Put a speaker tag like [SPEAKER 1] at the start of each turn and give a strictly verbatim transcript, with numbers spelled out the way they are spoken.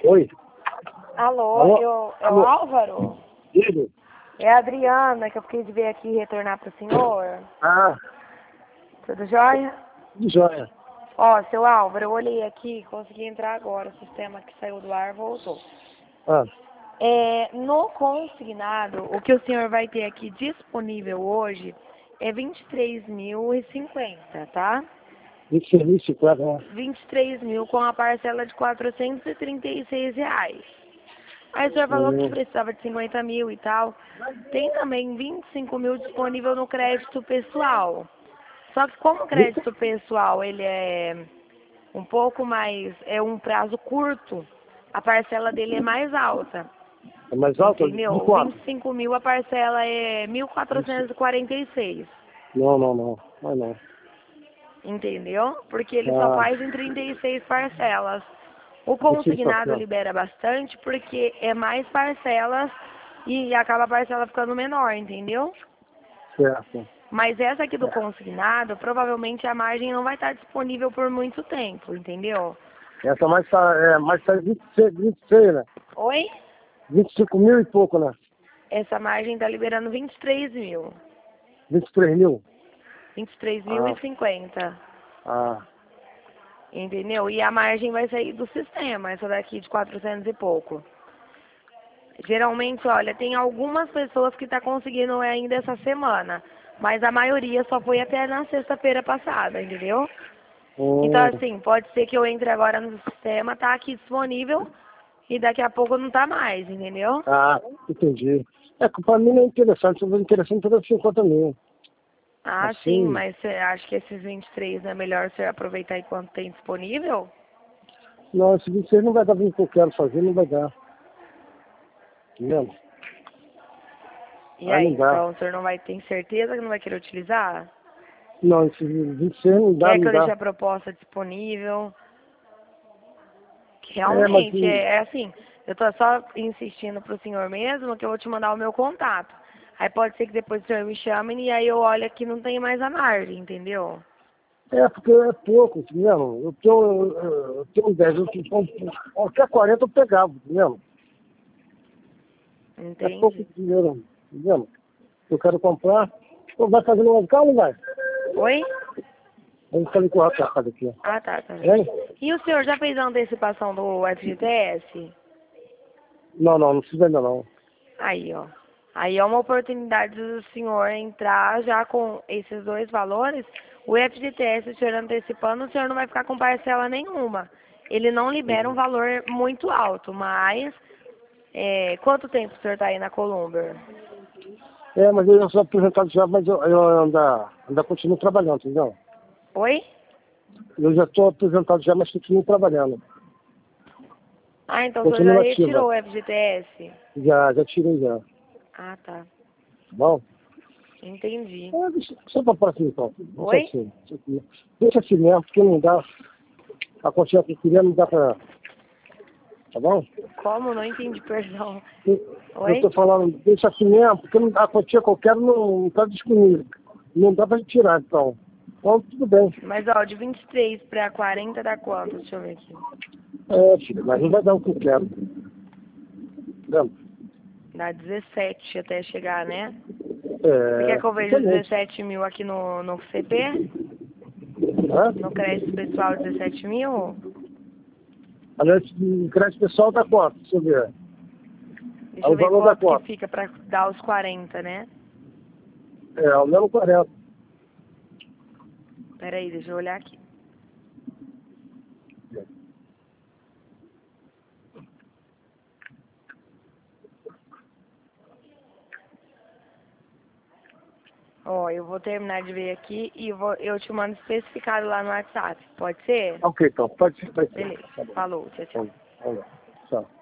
[SPEAKER 1] Oi.
[SPEAKER 2] Alô,
[SPEAKER 1] Alô?
[SPEAKER 2] eu, é
[SPEAKER 1] Alô?
[SPEAKER 2] o Álvaro?
[SPEAKER 1] Diga.
[SPEAKER 2] É a Adriana, que eu fiquei de ver aqui retornar pro senhor.
[SPEAKER 1] Ah,
[SPEAKER 2] Tudo jóia?
[SPEAKER 1] de joia.
[SPEAKER 2] Ó, seu Álvaro, eu olhei aqui, consegui entrar agora, o sistema que saiu do ar voltou.
[SPEAKER 1] Ah,
[SPEAKER 2] É, no consignado, o que o senhor vai ter aqui disponível hoje é vinte e três mil e cinquenta, tá?
[SPEAKER 1] de serviço, claro. Né?
[SPEAKER 2] vinte e três mil com a parcela de quatrocentos e trinta e seis reais. Aí o senhor falou que
[SPEAKER 1] Hum,
[SPEAKER 2] precisava de cinquenta mil e tal. Tem também vinte e cinco mil disponível no crédito pessoal. Só que como o crédito pessoal ele é um pouco mais, é um prazo curto, a parcela dele é mais alta.
[SPEAKER 1] é mais alto? De
[SPEAKER 2] Entendeu?
[SPEAKER 1] quanto?
[SPEAKER 2] vinte e cinco mil a parcela é mil quatrocentos e quarenta e seis.
[SPEAKER 1] Não, não, não. Não, não.
[SPEAKER 2] Entendeu? Porque ele só
[SPEAKER 1] Ah,
[SPEAKER 2] faz em trinta e seis parcelas. O
[SPEAKER 1] vinte e seis
[SPEAKER 2] consignado
[SPEAKER 1] parcelas.
[SPEAKER 2] libera bastante porque é mais parcelas e acaba a parcela ficando menor, entendeu?
[SPEAKER 1] Certo.
[SPEAKER 2] Mas essa aqui do
[SPEAKER 1] É.
[SPEAKER 2] consignado, provavelmente a margem não vai estar disponível por muito tempo, entendeu?
[SPEAKER 1] Essa mais tá, é, mais tá vinte e seis, vinte e seis, né?
[SPEAKER 2] Oi?
[SPEAKER 1] vinte e cinco mil e pouco, né?
[SPEAKER 2] Essa margem está liberando vinte e três mil.
[SPEAKER 1] vinte e três mil.
[SPEAKER 2] vinte e três mil
[SPEAKER 1] Ah,
[SPEAKER 2] e cinquenta.
[SPEAKER 1] ah.
[SPEAKER 2] Entendeu? E a margem vai sair do sistema, essa daqui de quatrocentos e pouco. Geralmente, olha, tem algumas pessoas que tá conseguindo ainda essa semana, mas a maioria só foi até na sexta-feira passada, entendeu? Então,
[SPEAKER 1] Hum,
[SPEAKER 2] assim, pode ser que eu entre agora no sistema, tá aqui disponível, e daqui a pouco não tá mais, entendeu?
[SPEAKER 1] ah, entendi. É que pra mim não é interessante. Se for interessante, eu cinquenta mil.
[SPEAKER 2] Ah, sim,
[SPEAKER 1] Assim,
[SPEAKER 2] mas você acha que esses vinte e três não é melhor você aproveitar enquanto tem disponível?
[SPEAKER 1] não, esse vinte e seis não vai dar o que eu quero fazer, não vai dar. Entendeu?
[SPEAKER 2] E
[SPEAKER 1] Aí
[SPEAKER 2] aí,
[SPEAKER 1] não dá.
[SPEAKER 2] então o senhor não vai ter certeza que não vai querer utilizar?
[SPEAKER 1] Não, esse vinte e seis não dá,
[SPEAKER 2] Quer que
[SPEAKER 1] não
[SPEAKER 2] eu deixe
[SPEAKER 1] dá.
[SPEAKER 2] a proposta disponível?
[SPEAKER 1] É, mas
[SPEAKER 2] Realmente,
[SPEAKER 1] hum,
[SPEAKER 2] é, é assim, eu tô só insistindo pro senhor mesmo que eu vou te mandar o meu contato. Aí pode ser que depois o senhor me chame e aí eu olho que não tem mais a margem, entendeu?
[SPEAKER 1] é porque é pouco, entendeu? Eu tenho, eu, eu tenho dez, eu tenho, qualquer quarenta eu pegava, entendeu? É pouco
[SPEAKER 2] Entende?
[SPEAKER 1] dinheiro, entendeu? Eu quero comprar. Pô, vai fazer no carro ou não vai?
[SPEAKER 2] Oi?
[SPEAKER 1] Eu falei com o rapaz aqui.
[SPEAKER 2] Ah, tá, tá vendo.
[SPEAKER 1] Vem?
[SPEAKER 2] E o senhor já fez a antecipação do F G T S?
[SPEAKER 1] Não, não, não precisa ainda não.
[SPEAKER 2] Aí, ó. Aí é uma oportunidade do senhor entrar já com esses dois valores. O F G T S, o senhor antecipando, o senhor não vai ficar com parcela nenhuma. Ele não libera um
[SPEAKER 1] Uhum.
[SPEAKER 2] valor muito alto, mas é, quanto tempo o senhor está aí na Columber?
[SPEAKER 1] É, mas eu sou aposentado já, mas eu, eu ainda, ainda continuo trabalhando, entendeu?
[SPEAKER 2] Oi?
[SPEAKER 1] Eu já estou aposentado já, mas continuo trabalhando.
[SPEAKER 2] Ah, então o senhor já
[SPEAKER 1] Continuo
[SPEAKER 2] retirou
[SPEAKER 1] ativa.
[SPEAKER 2] o F G T S?
[SPEAKER 1] Já, já tirei já.
[SPEAKER 2] Ah, tá.
[SPEAKER 1] Tá bom?
[SPEAKER 2] Entendi.
[SPEAKER 1] É, deixa, deixa pra próxima então. Deixa
[SPEAKER 2] Oi?
[SPEAKER 1] assim. Deixa assim, deixa assim mesmo, porque não dá. A quantia que eu queria não dá pra. Tá bom?
[SPEAKER 2] Como? Não entendi, perdão.
[SPEAKER 1] Eu, eu
[SPEAKER 2] Oi?
[SPEAKER 1] tô falando, deixa assim mesmo, porque não, a quantia que eu quero não, não tá disponível. Não dá pra tirar, então. Então, tudo bem.
[SPEAKER 2] Mas, ó, de vinte e três para quarenta dá quanto? Deixa eu ver aqui.
[SPEAKER 1] É, filho, mas não vai dar o que eu quero. Entendeu?
[SPEAKER 2] Dá dezessete até chegar, né? Você quer
[SPEAKER 1] É,
[SPEAKER 2] que eu veja
[SPEAKER 1] excelente.
[SPEAKER 2] dezessete mil aqui no, no C P?
[SPEAKER 1] Hã?
[SPEAKER 2] No crédito pessoal, dezessete mil?
[SPEAKER 1] Aliás, o crédito pessoal dá quanto? Deixa eu ver.
[SPEAKER 2] Deixa
[SPEAKER 1] Aí
[SPEAKER 2] eu
[SPEAKER 1] o
[SPEAKER 2] ver
[SPEAKER 1] valor dá
[SPEAKER 2] quanto que
[SPEAKER 1] quanto?
[SPEAKER 2] fica para dar os quarenta, né?
[SPEAKER 1] É, o mesmo quarenta.
[SPEAKER 2] Peraí, deixa eu olhar aqui. Ó, eu vou terminar de ver aqui e eu, vou, eu te mando especificado lá no WhatsApp. Pode ser?
[SPEAKER 1] Ok, então, pode ser, pode ser.
[SPEAKER 2] Beleza.
[SPEAKER 1] Tá bom.
[SPEAKER 2] Falou. Tchau, tchau.
[SPEAKER 1] Vamos, vamos lá. Tchau.